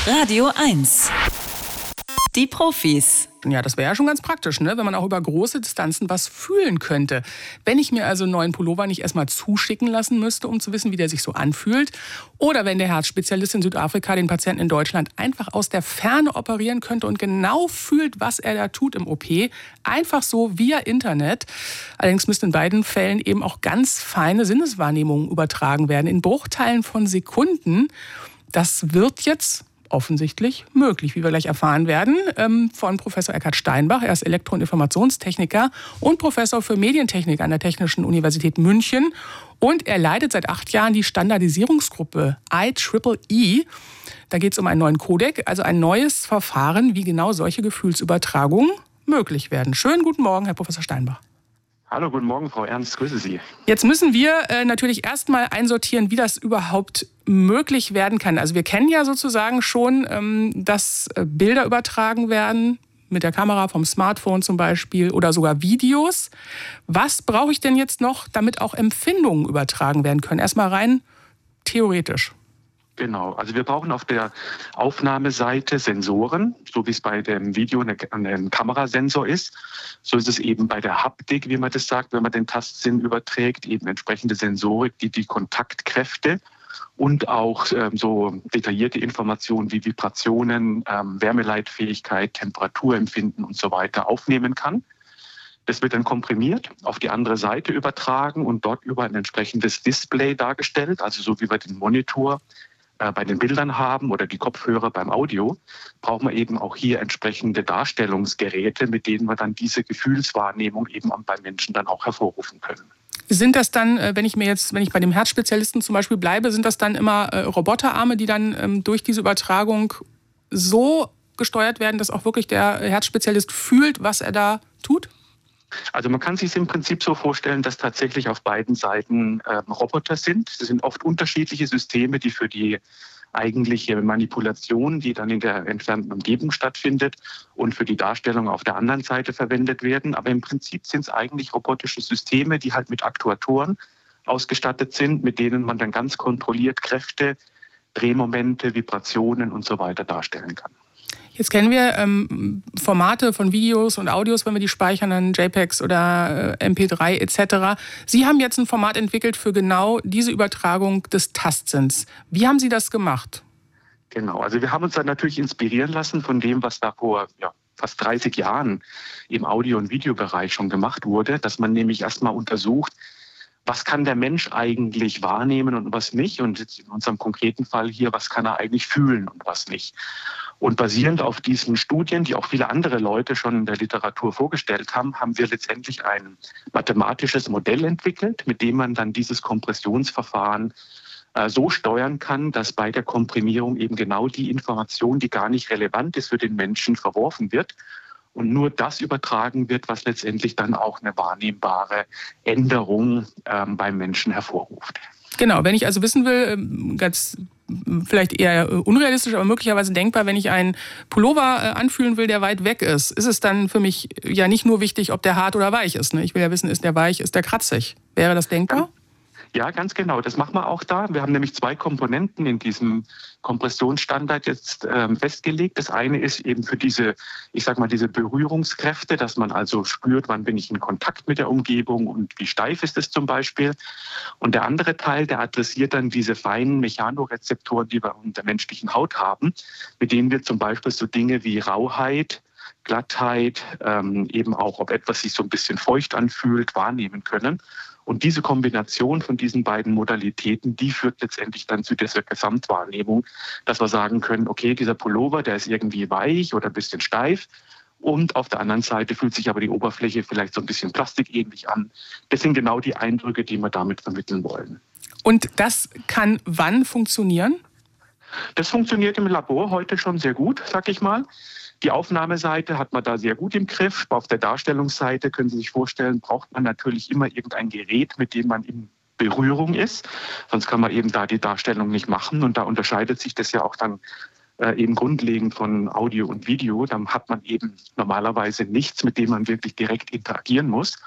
Radio 1. Die Profis. Ja, das wäre ja schon ganz praktisch, ne? Wenn man auch über große Distanzen was fühlen könnte. Wenn ich mir also einen neuen Pullover nicht erstmal zuschicken lassen müsste, um zu wissen, wie der sich so anfühlt. Oder wenn der Herzspezialist in Südafrika den Patienten in Deutschland einfach aus der Ferne operieren könnte und genau fühlt, was er da tut im OP. Einfach so via Internet. Allerdings müssten in beiden Fällen eben auch ganz feine Sinneswahrnehmungen übertragen werden. In Bruchteilen von Sekunden. Das wird jetzt offensichtlich möglich, wie wir gleich erfahren werden, von Professor Eckhard Steinbach. Er ist Elektro- und Informationstechniker und Professor für Medientechnik an der Technischen Universität München. Und er leitet seit 8 Jahren die Standardisierungsgruppe IEEE. Da geht es um einen neuen Codec, also ein neues Verfahren, wie genau solche Gefühlsübertragungen möglich werden. Schönen guten Morgen, Herr Professor Steinbach. Hallo, guten Morgen, Frau Ernst, grüße Sie. Jetzt müssen wir natürlich erstmal einsortieren, wie das überhaupt möglich werden kann. Also wir kennen ja sozusagen schon, dass Bilder übertragen werden, mit der Kamera vom Smartphone zum Beispiel oder sogar Videos. Was brauche ich denn jetzt noch, damit auch Empfindungen übertragen werden können? Erstmal rein theoretisch. Genau, also wir brauchen auf der Aufnahmeseite Sensoren, so wie es bei dem Video ein Kamerasensor ist. So ist es eben bei der Haptik, wie man das sagt, wenn man den Tastsinn überträgt, eben entsprechende Sensorik, die die Kontaktkräfte und auch so detaillierte Informationen wie Vibrationen, Wärmeleitfähigkeit, Temperaturempfinden und so weiter aufnehmen kann. Das wird dann komprimiert, auf die andere Seite übertragen und dort über ein entsprechendes Display dargestellt, also so wie wir den Monitor bei den Bildern haben oder die Kopfhörer beim Audio, brauchen wir eben auch hier entsprechende Darstellungsgeräte, mit denen wir dann diese Gefühlswahrnehmung eben beim Menschen dann auch hervorrufen können. Sind das dann, wenn ich bei dem Herzspezialisten zum Beispiel bleibe, sind das dann immer Roboterarme, die dann durch diese Übertragung so gesteuert werden, dass auch wirklich der Herzspezialist fühlt, was er da tut? Also man kann sich es im Prinzip so vorstellen, dass tatsächlich auf beiden Seiten Roboter sind. Das sind oft unterschiedliche Systeme, die für die eigentliche Manipulation, die dann in der entfernten Umgebung stattfindet, und für die Darstellung auf der anderen Seite verwendet werden. Aber im Prinzip sind es eigentlich robotische Systeme, die halt mit Aktuatoren ausgestattet sind, mit denen man dann ganz kontrolliert Kräfte, Drehmomente, Vibrationen und so weiter darstellen kann. Jetzt kennen wir Formate von Videos und Audios, wenn wir die speichern, dann JPEGs oder MP3 etc. Sie haben jetzt ein Format entwickelt für genau diese Übertragung des Tastsinns. Wie haben Sie das gemacht? Genau, also wir haben uns dann natürlich inspirieren lassen von dem, was da vor fast 30 Jahren im Audio- und Videobereich schon gemacht wurde, dass man nämlich erstmal untersucht, was kann der Mensch eigentlich wahrnehmen und was nicht? Und jetzt in unserem konkreten Fall hier, was kann er eigentlich fühlen und was nicht? Und basierend auf diesen Studien, die auch viele andere Leute schon in der Literatur vorgestellt haben, haben wir letztendlich ein mathematisches Modell entwickelt, mit dem man dann dieses Kompressionsverfahren so steuern kann, dass bei der Komprimierung eben genau die Information, die gar nicht relevant ist für den Menschen, verworfen wird. Und nur das übertragen wird, was letztendlich dann auch eine wahrnehmbare Änderung beim Menschen hervorruft. Genau, wenn ich also wissen will, ganz vielleicht eher unrealistisch, aber möglicherweise denkbar, wenn ich einen Pullover anfühlen will, der weit weg ist es dann für mich ja nicht nur wichtig, ob der hart oder weich ist. Ne? Ich will ja wissen, ist der weich, ist der kratzig? Wäre das denkbar? Ja, ganz genau. Das machen wir auch da. Wir haben nämlich 2 Komponenten in diesem Kompressionsstandard jetzt festgelegt. Das eine ist eben für diese Berührungskräfte, dass man also spürt, wann bin ich in Kontakt mit der Umgebung und wie steif ist es zum Beispiel. Und der andere Teil, der adressiert dann diese feinen Mechanorezeptoren, die wir in der menschlichen Haut haben, mit denen wir zum Beispiel so Dinge wie Rauheit, Glattheit, eben auch, ob etwas sich so ein bisschen feucht anfühlt, wahrnehmen können. Und diese Kombination von diesen beiden Modalitäten, die führt letztendlich dann zu dieser Gesamtwahrnehmung, dass wir sagen können, okay, dieser Pullover, der ist irgendwie weich oder ein bisschen steif. Und auf der anderen Seite fühlt sich aber die Oberfläche vielleicht so ein bisschen plastikähnlich an. Das sind genau die Eindrücke, die wir damit vermitteln wollen. Und das kann wann funktionieren? Das funktioniert im Labor heute schon sehr gut, sag ich mal. Die Aufnahmeseite hat man da sehr gut im Griff. Auf der Darstellungsseite, können Sie sich vorstellen, braucht man natürlich immer irgendein Gerät, mit dem man in Berührung ist. Sonst kann man eben da die Darstellung nicht machen. Und da unterscheidet sich das ja auch dann eben grundlegend von Audio und Video. Dann hat man eben normalerweise nichts, mit dem man wirklich direkt interagieren muss.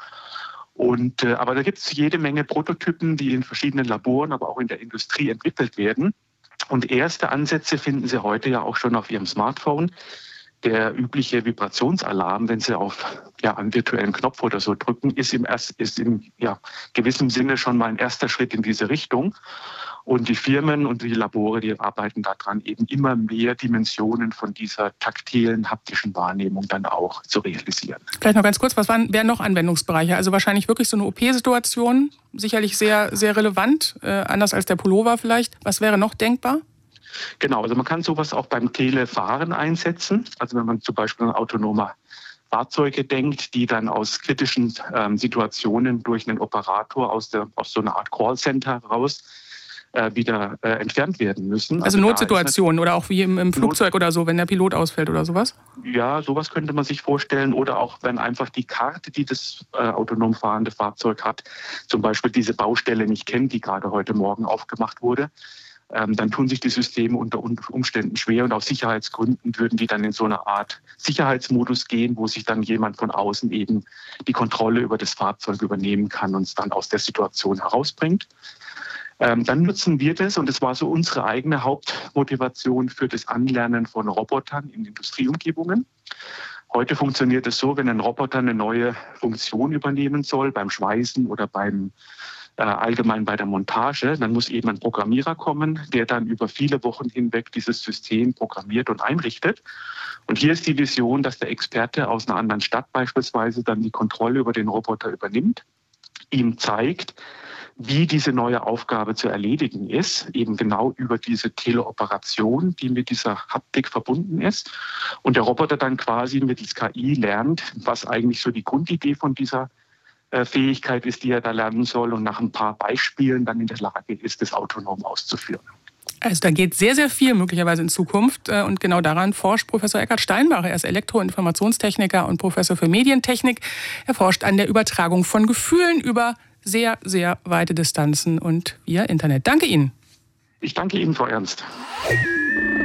Aber da gibt es jede Menge Prototypen, die in verschiedenen Laboren, aber auch in der Industrie entwickelt werden. Und erste Ansätze finden Sie heute ja auch schon auf Ihrem Smartphone. Der übliche Vibrationsalarm, wenn Sie auf einen virtuellen Knopf oder so drücken, ist im gewissem Sinne schon mal ein erster Schritt in diese Richtung. Und die Firmen und die Labore, die arbeiten daran, eben immer mehr Dimensionen von dieser taktilen, haptischen Wahrnehmung dann auch zu realisieren. Vielleicht noch ganz kurz, was wären noch Anwendungsbereiche? Also wahrscheinlich wirklich so eine OP-Situation, sicherlich sehr, sehr relevant, anders als der Pullover vielleicht. Was wäre noch denkbar? Genau, also man kann sowas auch beim Telefahren einsetzen. Also wenn man zum Beispiel an autonome Fahrzeuge denkt, die dann aus kritischen Situationen durch einen Operator aus so einer Art Callcenter heraus wieder entfernt werden müssen. Also Notsituationen oder auch wie im Flugzeug oder so, wenn der Pilot ausfällt oder sowas? Ja, sowas könnte man sich vorstellen. Oder auch, wenn einfach die Karte, die das autonom fahrende Fahrzeug hat, zum Beispiel diese Baustelle nicht kennt, die gerade heute Morgen aufgemacht wurde, dann tun sich die Systeme unter Umständen schwer. Und aus Sicherheitsgründen würden die dann in so eine Art Sicherheitsmodus gehen, wo sich dann jemand von außen eben die Kontrolle über das Fahrzeug übernehmen kann und es dann aus der Situation herausbringt. Dann nutzen wir das, und das war so unsere eigene Hauptmotivation für das Anlernen von Robotern in Industrieumgebungen. Heute funktioniert es so, wenn ein Roboter eine neue Funktion übernehmen soll, beim Schweißen oder allgemein bei der Montage, dann muss eben ein Programmierer kommen, der dann über viele Wochen hinweg dieses System programmiert und einrichtet. Und hier ist die Vision, dass der Experte aus einer anderen Stadt beispielsweise dann die Kontrolle über den Roboter übernimmt, ihm zeigt, wie diese neue Aufgabe zu erledigen ist, eben genau über diese Teleoperation, die mit dieser Haptik verbunden ist. Und der Roboter dann quasi mittels KI lernt, was eigentlich so die Grundidee von dieser Fähigkeit ist, die er da lernen soll, und nach ein paar Beispielen dann in der Lage ist, das autonom auszuführen. Also da geht sehr, sehr viel möglicherweise in Zukunft, und genau daran forscht Professor Eckhard Steinbach. Er ist Elektro- und Informationstechniker und Professor für Medientechnik. Er forscht an der Übertragung von Gefühlen über sehr, sehr weite Distanzen und via Internet. Danke Ihnen. Ich danke Ihnen, Frau Ernst.